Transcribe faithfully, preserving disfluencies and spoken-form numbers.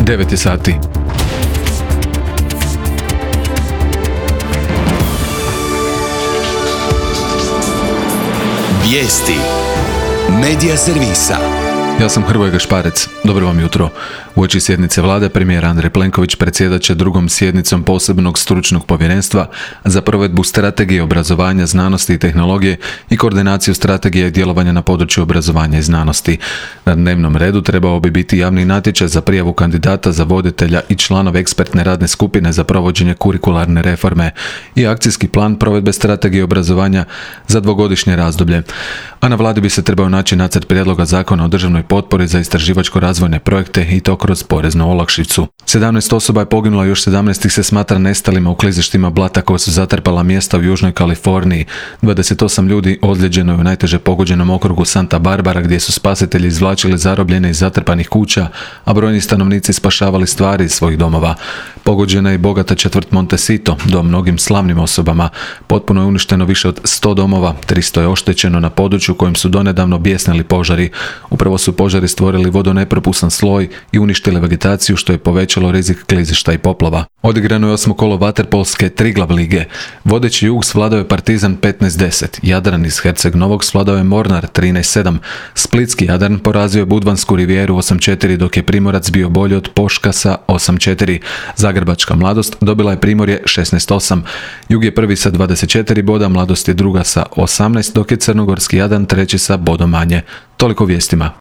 devet je sati. Vijesti Medija servisa. Ja sam Hrvoje Gašparec. Dobro vam jutro. Uoči sjednice vlade premijer Andrej Plenković predsjedat će drugom sjednicom posebnog stručnog povjerenstva za provedbu strategije obrazovanja, znanosti i tehnologije i koordinaciju strategije djelovanja na području obrazovanja i znanosti. Na dnevnom redu trebao bi biti javni natječaj za prijavu kandidata za voditelja i članove ekspertne radne skupine za provođenje kurikularne reforme i akcijski plan provedbe strategije obrazovanja za dvogodišnje razdoblje. A na vladi bi se trebao naći nacrt prijedloga zakona o državnoj potpori za istraživačko-razvojne projekte i to kroz poreznu olakšicu. sedamnaest osoba je poginulo, još sedamnaest ih se smatra nestalima u klizištima blata koja su zatrpala mjesta u Južnoj Kaliforniji. dvadeset osam ljudi ozlijeđeno je u najteže pogođenom okrugu Santa Barbara gdje su spasitelji izvlačili zarobljene iz zatrpanih kuća, a brojni stanovnici spašavali stvari iz svojih domova. Pogođena je i bogata četvrt Montecito, dom mnogim slavnim osobama. Potpuno je uništeno više od sto domova, tristo je oštećeno na području kojim su donedavno bijesnili požari. Upravo su požari stvorili vodonepropusan sloj i uništili vegetaciju, što je povećalo rizik klizišta i poplava. Odigrano je osmo kolo vaterpolske Triglav lige. Vodeći Jug svladao je Partizan petnaest deset, Jadran iz Herceg Novog svladao je Mornar trinaest sedam, Splitski Jadran porazio je Budvansku Rivijeru osam četiri, dok je Primorac bio bolji od Poškasa osam četiri. Zagrebačka Mladost dobila je Primorje šesnaest osam. Jug je prvi sa dvadeset četiri boda, Mladost je druga sa osamnaest, dok je Crnogorski Jadran treći sa bodom manje. Toliko vijestima.